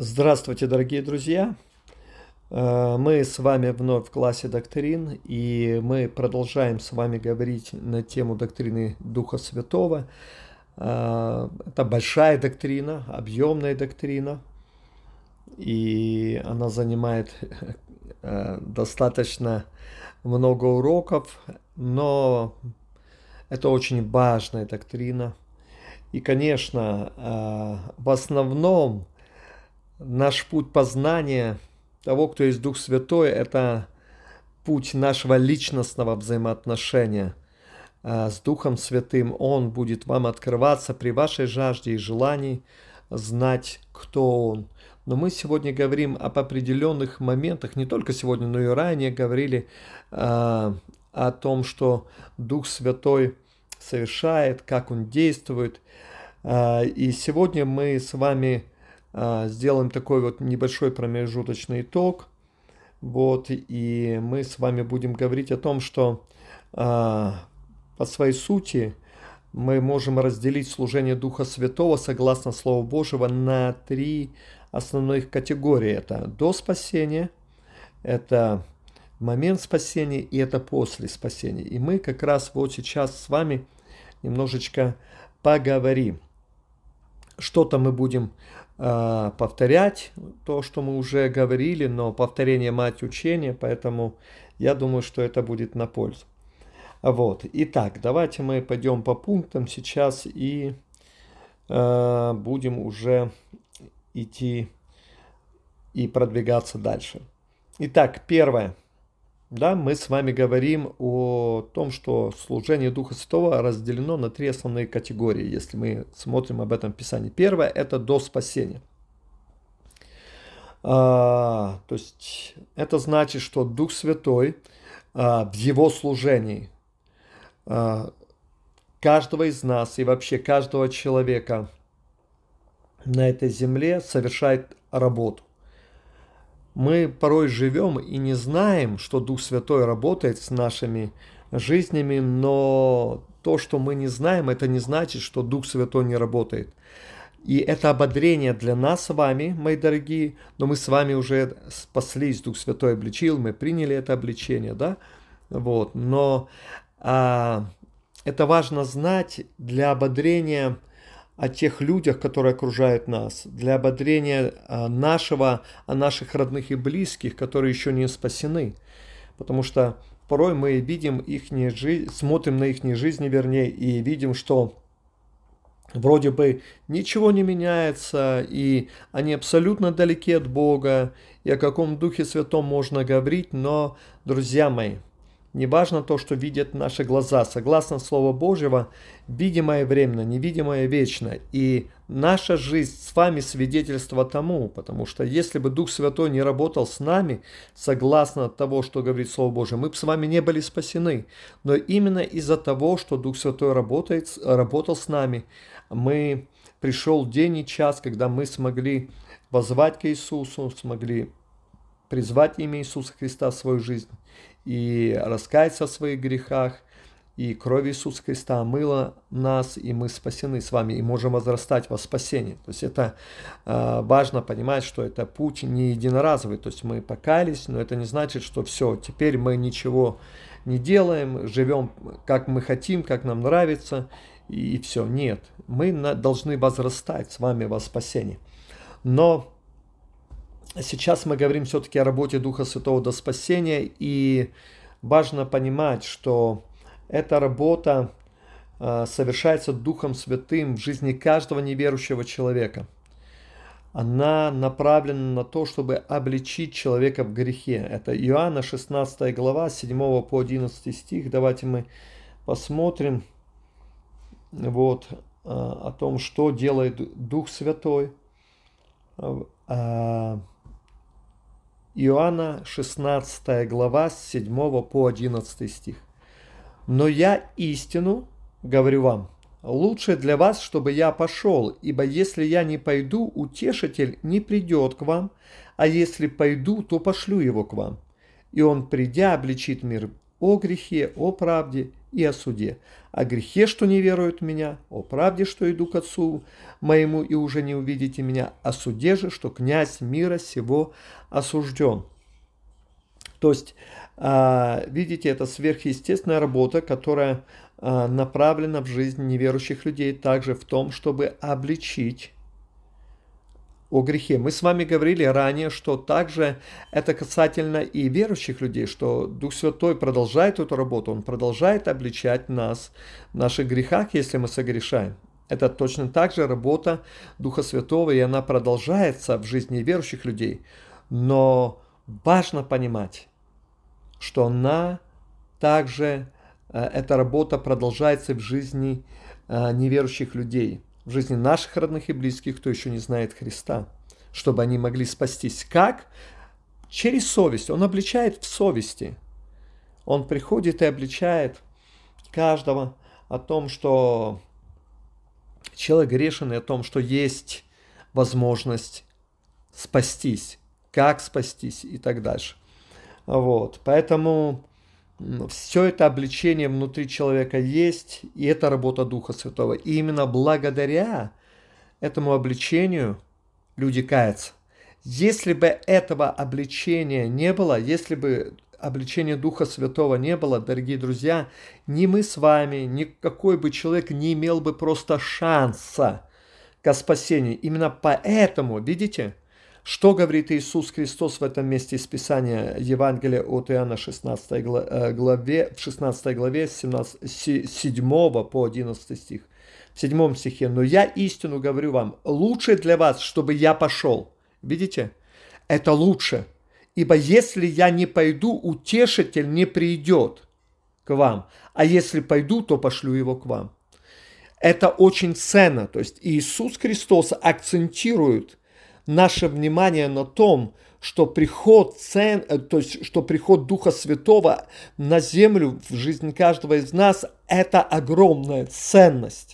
Здравствуйте, дорогие друзья! Мы с вами вновь в классе доктрин, и мы продолжаем с вами говорить на тему доктрины Духа Святого. Это большая доктрина, объемная доктрина, и она занимает достаточно много уроков, но это очень важная доктрина. И, конечно, в основном наш путь познания того, кто есть Дух Святой, это путь нашего личностного взаимоотношения с Духом Святым. Он будет вам открываться при вашей жажде и желании знать, кто Он. Но мы сегодня говорим об определенных моментах, не только сегодня, но и ранее говорили о том, что Дух Святой совершает, как Он действует. И сегодня мы с вами сделаем такой вот небольшой промежуточный итог. И мы с вами будем говорить о том, что по своей сути мы можем разделить служение Духа Святого согласно Слову Божьего на три основных категории. Это до спасения, это момент спасения и это после спасения. И мы как раз вот сейчас с вами немножечко поговорим. Что-то мы будем повторять, то, что мы уже говорили, но повторение мать учения, поэтому я думаю, что это будет на пользу. Итак, давайте мы пойдем по пунктам сейчас и будем уже идти и продвигаться дальше. Итак, первое. Мы с вами говорим о том, что служение Духа Святого разделено на три основные категории, если мы смотрим об этом в Писании. Первое – это до спасения. То есть это значит, что Дух Святой в Его служении каждого из нас и вообще каждого человека на этой земле совершает работу. Мы порой живем и не знаем, что Дух Святой работает с нашими жизнями, но то, что мы не знаем, это не значит, что Дух Святой не работает. И это ободрение для нас с вами, мои дорогие, но мы с вами уже спаслись, Дух Святой обличил, мы приняли это обличение, да? Но это важно знать для ободрения о тех людях, которые окружают нас, для ободрения наших родных и близких, которые еще не спасены. Потому что порой мы видим их жизнь, смотрим на их жизни, и видим, что вроде бы ничего не меняется, и они абсолютно далеки от Бога, и о каком Духе Святом можно говорить, но, друзья мои, не важно то, что видят наши глаза. Согласно Слову Божьего, видимое временно, невидимое вечно. И наша жизнь с вами свидетельство тому, потому что если бы Дух Святой не работал с нами, согласно того, что говорит Слово Божье, мы бы с вами не были спасены. Но именно из-за того, что Дух Святой работал с нами, пришел день и час, когда мы смогли воззвать к Иисусу, смогли призвать имя Иисуса Христа в свою жизнь и раскаяться в своих грехах, и кровь Иисуса Христа омыла нас, и мы спасены с вами, и можем возрастать во спасении. То есть это важно понимать, что это путь не единоразовый, то есть мы покаялись, но это не значит, что все, теперь мы ничего не делаем, живем как мы хотим, как нам нравится, и все. Нет, мы должны возрастать с вами во спасении. Но сейчас мы говорим все-таки о работе Духа Святого до спасения, и важно понимать, что эта работа совершается Духом Святым в жизни каждого неверующего человека. Она направлена на то, чтобы обличить человека в грехе. Это Иоанна 16 глава, 7 по 11 стих. Давайте мы посмотрим о том, что делает Дух Святой. Иоанна 16 глава с 7 по 11 стих. «Но я истину говорю вам, лучше для вас, чтобы я пошел, ибо если я не пойду, утешитель не придет к вам, а если пойду, то пошлю его к вам. И он, придя, обличит мир о грехе, о правде и о суде. О грехе, что не веруют в меня, о правде, что иду к Отцу моему и уже не увидите меня, о суде же, что князь мира сего осужден. То есть, видите, это сверхъестественная работа, которая направлена в жизнь неверующих людей, также в том, чтобы обличить о грехе. Мы с вами говорили ранее, что также это касательно и верующих людей, что Дух Святой продолжает эту работу, Он продолжает обличать нас в наших грехах, если мы согрешаем. Это точно так же работа Духа Святого, и она продолжается в жизни верующих людей. Но важно понимать, что она также, эта работа продолжается в жизни неверующих людей, в жизни наших родных и близких, кто еще не знает Христа, чтобы они могли спастись. Как? Через совесть. Он обличает в совести. Он приходит и обличает каждого о том, что человек грешен, и о том, что есть возможность спастись, как спастись и так дальше. Вот. Поэтому все это обличение внутри человека есть, и это работа Духа Святого. И именно благодаря этому обличению люди каются. Если бы этого обличения не было, если бы обличения Духа Святого не было, дорогие друзья, ни мы с вами, ни какой бы человек не имел бы просто шанса к спасению. Именно поэтому, видите, что говорит Иисус Христос в этом месте из Писания, Евангелия от Иоанна, 16 главе, в 16 главе, с 7 по 11 стих. В 7 стихе. «Но я истину говорю вам, лучше для вас, чтобы я пошел». Видите? Это лучше. «Ибо если я не пойду, утешитель не придет к вам, а если пойду, то пошлю его к вам». Это очень ценно. То есть Иисус Христос акцентирует наше внимание на том, что приход что приход Духа Святого на землю в жизнь каждого из нас – это огромная ценность.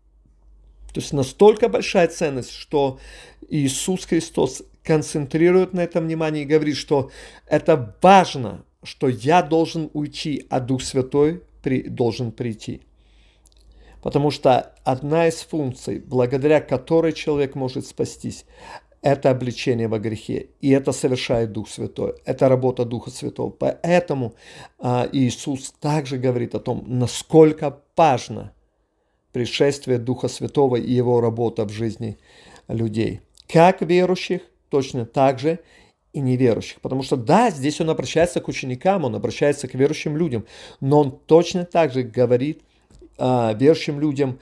То есть настолько большая ценность, что Иисус Христос концентрирует на этом внимание и говорит, что это важно, что я должен уйти, а Дух Святой должен прийти. Потому что одна из функций, благодаря которой человек может спастись, это обличение во грехе. И это совершает Дух Святой. Это работа Духа Святого. Поэтому Иисус также говорит о том, насколько важно пришествие Духа Святого и Его работа в жизни людей. Как верующих, точно так же и неверующих. Потому что да, здесь Он обращается к ученикам, Он обращается к верующим людям, но Он точно так же говорит верующим людям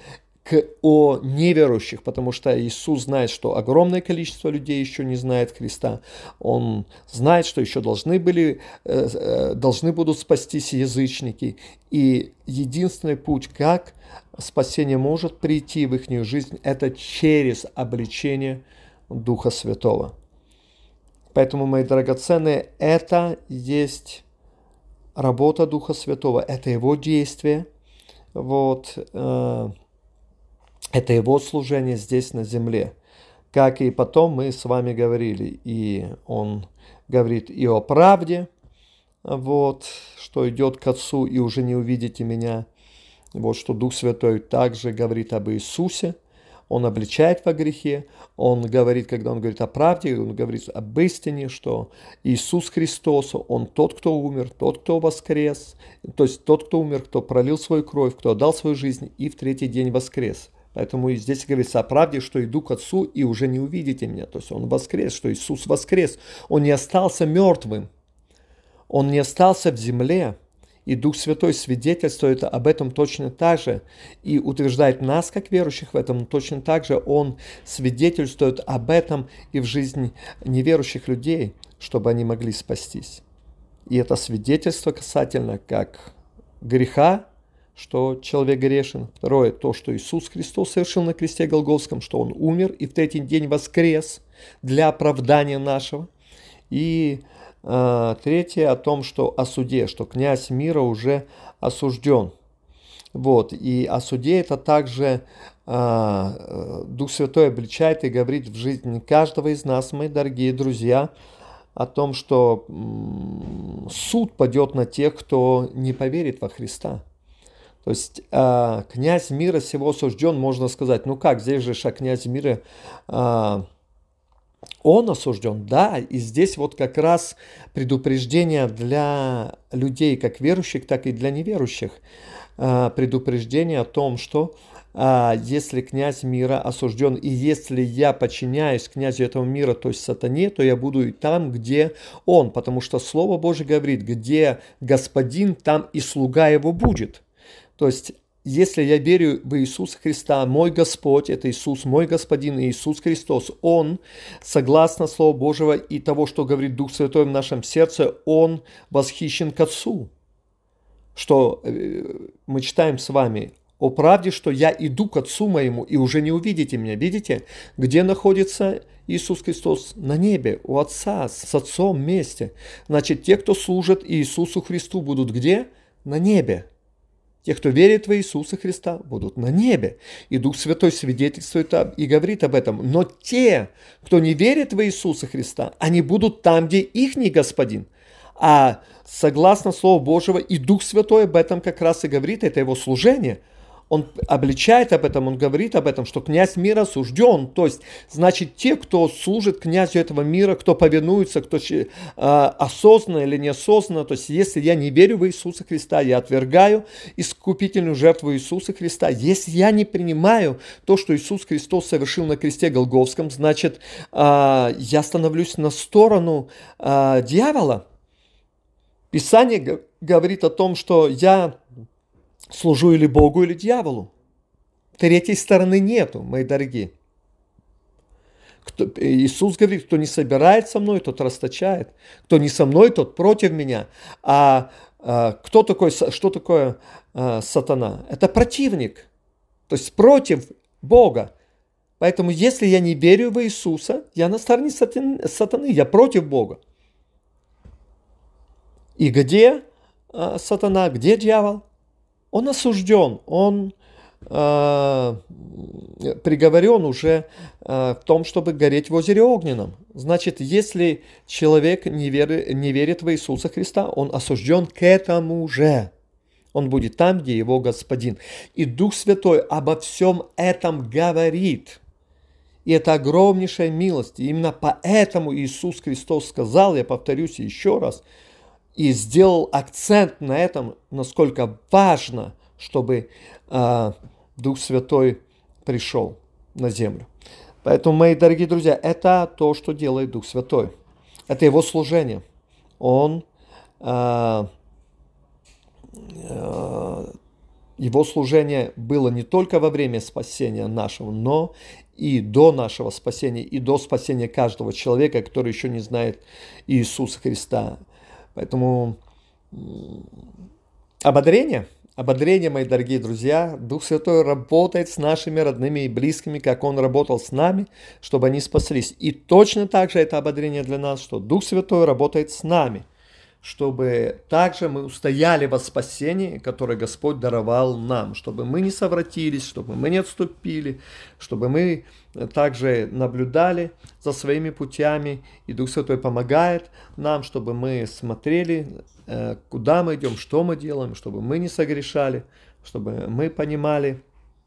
о неверующих, потому что Иисус знает, что огромное количество людей еще не знает Христа. Он знает, что еще должны будут спастись язычники. И единственный путь, как спасение может прийти в их жизнь, это через обличение Духа Святого. Поэтому, мои драгоценные, это есть работа Духа Святого, это Его действие. Вот, это Его служение здесь на земле. Как и потом мы с вами говорили. И Он говорит и о правде, вот, что идет к Отцу, и уже не увидите меня. Вот, что Дух Святой также говорит об Иисусе. Он обличает во грехе. Он говорит, когда Он говорит о правде, Он говорит об истине, что Иисус Христос, Он тот, кто умер, тот, кто воскрес. То есть тот, кто умер, кто пролил свою кровь, кто отдал свою жизнь и в третий день воскрес. Поэтому здесь говорится о правде, что иду к Отцу и уже не увидите меня. То есть Он воскрес, что Иисус воскрес. Он не остался мертвым. Он не остался в земле. И Дух Святой свидетельствует об этом точно так же и утверждает нас, как верующих в этом, но точно так же Он свидетельствует об этом и в жизни неверующих людей, чтобы они могли спастись. И это свидетельство касательно как греха, что человек грешен. Второе, то, что Иисус Христос совершил на кресте Голгофском, что Он умер и в третий день воскрес для оправдания нашего. И третье, о том, что о суде, что князь мира уже осужден. Вот. И о суде это также Дух Святой обличает и говорит в жизни каждого из нас, мои дорогие друзья, о том, что суд падет на тех, кто не поверит во Христа. То есть князь мира сего осужден, можно сказать, ну как, здесь же князь мира, он осужден, да, и здесь вот как раз предупреждение для людей, как верующих, так и для неверующих. Предупреждение о том, что если князь мира осужден, и если я подчиняюсь князю этого мира, то есть сатане, то я буду и там, где он, потому что Слово Божье говорит, где господин, там и слуга его будет. То есть, если я верю в Иисуса Христа, мой Господь, это Иисус, мой Господин, Иисус Христос, Он, согласно Слову Божьего и того, что говорит Дух Святой в нашем сердце, Он восхищен к Отцу. Что мы читаем с вами о правде, что я иду к Отцу моему, и уже не увидите меня. Видите, где находится Иисус Христос? На небе, у Отца, с Отцом вместе. Значит, те, кто служит Иисусу Христу, будут где? На небе. Те, кто верит в Иисуса Христа, будут на небе. И Дух Святой свидетельствует и говорит об этом. Но те, кто не верит в Иисуса Христа, они будут там, где ихний Господин. А согласно Слову Божьего, и Дух Святой об этом как раз и говорит, это его служение. Он обличает об этом, он говорит об этом, что князь мира осужден. То есть, значит, те, кто служит князю этого мира, кто повинуется, кто осознанно или неосознанно, то есть, если я не верю в Иисуса Христа, я отвергаю искупительную жертву Иисуса Христа, если я не принимаю то, что Иисус Христос совершил на кресте Голгофском, значит, я становлюсь на сторону дьявола. Писание говорит о том, что я служу или Богу, или дьяволу. Третьей стороны нету, мои дорогие. Иисус говорит, кто не собирает со мной, тот расточает. Кто не со мной, тот против меня. Что такое сатана? Это противник. То есть против Бога. Поэтому если я не верю в Иисуса, я на стороне сатаны, я против Бога. И где сатана, где дьявол? Он осужден, он приговорен уже в том, чтобы гореть в озере огненном. Значит, если человек не верит в Иисуса Христа, он осужден к этому же. Он будет там, где его Господин. И Дух Святой обо всем этом говорит. И это огромнейшая милость. И именно поэтому Иисус Христос сказал, я повторюсь еще раз, и сделал акцент на этом, насколько важно, чтобы Дух Святой пришел на землю. Поэтому, мои дорогие друзья, это то, что делает Дух Святой. Это его служение. Его служение было не только во время спасения нашего, но и до нашего спасения, и до спасения каждого человека, который еще не знает Иисуса Христа. Поэтому ободрение, мои дорогие друзья, Дух Святой работает с нашими родными и близкими, как Он работал с нами, чтобы они спаслись. И точно так же это ободрение для нас, что Дух Святой работает с нами, чтобы также мы устояли во спасении, которое Господь даровал нам, чтобы мы не совратились, чтобы мы не отступили, чтобы мы также наблюдали за своими путями, и Дух Святой помогает нам, чтобы мы смотрели, куда мы идем, что мы делаем, чтобы мы не согрешали, чтобы мы понимали,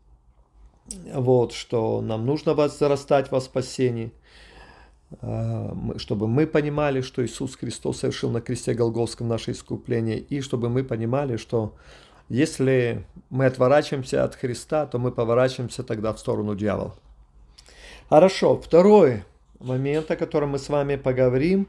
что нам нужно возрастать во спасении, чтобы мы понимали, что Иисус Христос совершил на кресте Голгофском наше искупление, и чтобы мы понимали, что если мы отворачиваемся от Христа, то мы поворачиваемся тогда в сторону дьявола. Хорошо, второй момент, о котором мы с вами поговорим,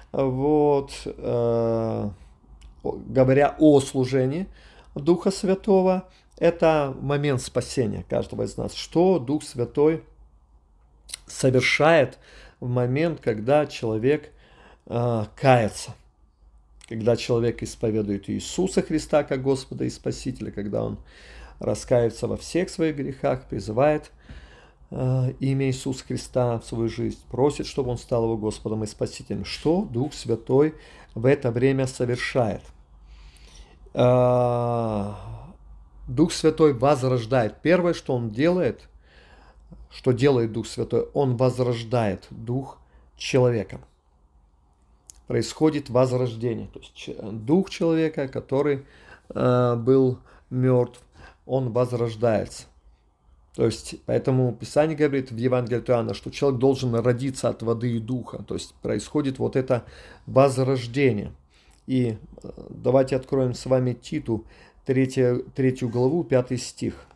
говоря о служении Духа Святого, это момент спасения каждого из нас. Что Дух Святой совершает в момент, когда человек кается, когда человек исповедует Иисуса Христа как Господа и Спасителя, когда он раскается во всех своих грехах, призывает имя Иисуса Христа в свою жизнь, просит, чтобы он стал его Господом и Спасителем. Что Дух Святой в это время совершает? Дух Святой возрождает. Первое, что он делает, что делает Дух Святой, он возрождает дух человека. Происходит возрождение. То есть дух человека, который был мертв, он возрождается. То есть, поэтому Писание говорит в Евангелии от Иоанна, что человек должен родиться от воды и духа. То есть, происходит вот это возрождение. И давайте откроем с вами Титу, 3 главу, 5 стих.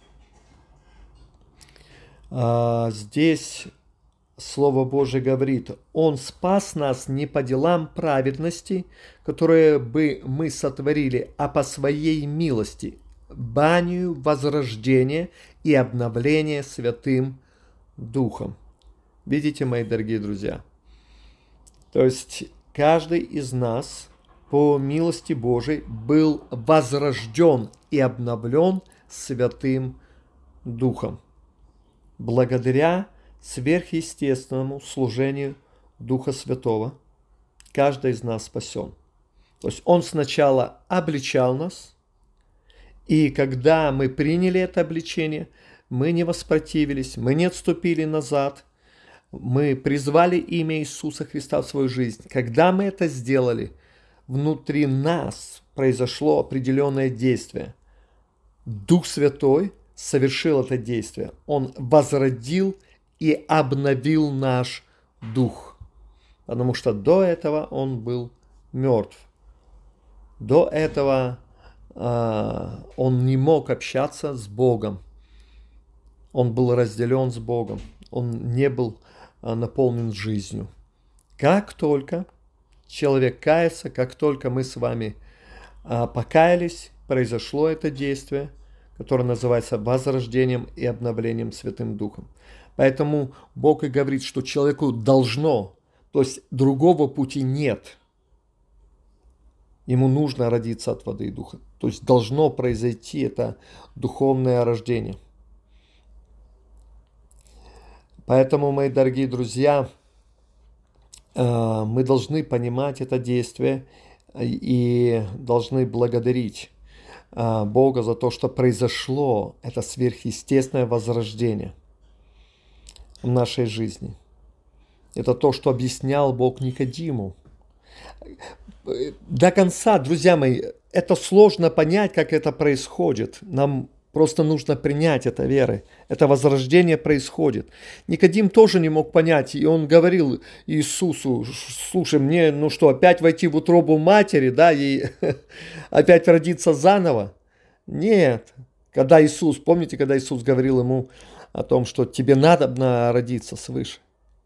Здесь Слово Божие говорит: «Он спас нас не по делам праведности, которые бы мы сотворили, а по своей милости, банию возрождения и обновления Святым Духом». Видите, мои дорогие друзья? То есть каждый из нас по милости Божией был возрожден и обновлен Святым Духом. Благодаря сверхъестественному служению Духа Святого каждый из нас спасен. То есть Он сначала обличал нас, и когда мы приняли это обличение, мы не воспротивились, мы не отступили назад, мы призвали имя Иисуса Христа в свою жизнь. Когда мы это сделали, внутри нас произошло определенное действие. Дух Святой совершил это действие. Он возродил и обновил наш дух. Потому что до этого он был мертв. До этого он не мог общаться с Богом. Он был разделен с Богом. Он не был наполнен жизнью. Как только человек кается, как только мы с вами покаялись, произошло это действие, которое называется возрождением и обновлением Святым Духом. Поэтому Бог и говорит, что человеку должно, то есть другого пути нет. Ему нужно родиться от воды и духа. То есть должно произойти это духовное рождение. Поэтому, мои дорогие друзья, мы должны понимать это действие и должны благодарить Бога за то, что произошло это сверхъестественное возрождение в нашей жизни. Это то, что объяснял Бог Никодиму. До конца, друзья мои, это сложно понять, как это происходит. Нам просто нужно принять это верой. Это возрождение происходит. Никодим тоже не мог понять, и он говорил Иисусу: слушай, мне, опять войти в утробу матери, да, и опять родиться заново? Нет. Помните, когда Иисус говорил ему о том, что тебе надо родиться свыше?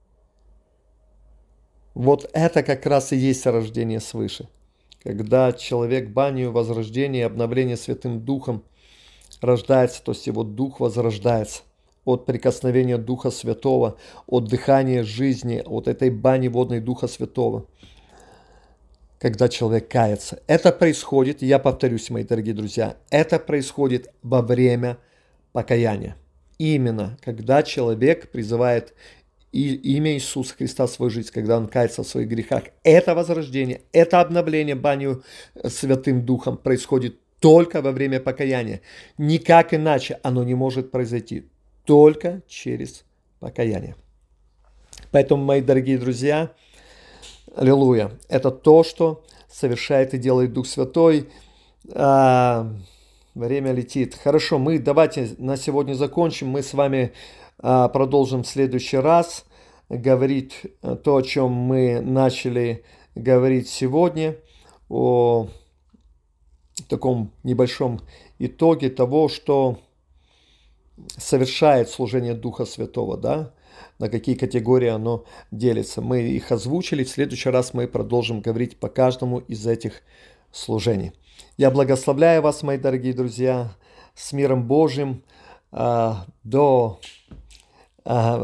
Вот это как раз и есть рождение свыше. Когда человек банию возрождения и обновления Святым Духом рождается, то есть его дух возрождается от прикосновения Духа Святого, от дыхания жизни, от этой бани водной Духа Святого, когда человек кается. Это происходит, я повторюсь, мои дорогие друзья, это происходит во время покаяния. Именно когда человек призывает имя Иисуса Христа в свою жизнь, когда он кается в своих грехах. Это возрождение, это обновление банью Святым Духом происходит только во время покаяния. Никак иначе оно не может произойти. Только через покаяние. Поэтому, мои дорогие друзья, аллилуйя, это то, что совершает и делает Дух Святой. Время летит. Хорошо, давайте на сегодня закончим. Мы с вами продолжим в следующий раз говорить то, о чем мы начали говорить сегодня, о таком небольшом итоге того, что совершает служение Духа Святого, да, на какие категории оно делится. Мы их озвучили, в следующий раз мы продолжим говорить по каждому из этих служений. Я благословляю вас, мои дорогие друзья, с миром Божьим до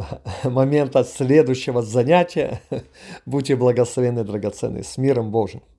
момента следующего занятия. Будьте благословенны, драгоценные, с миром Божьим.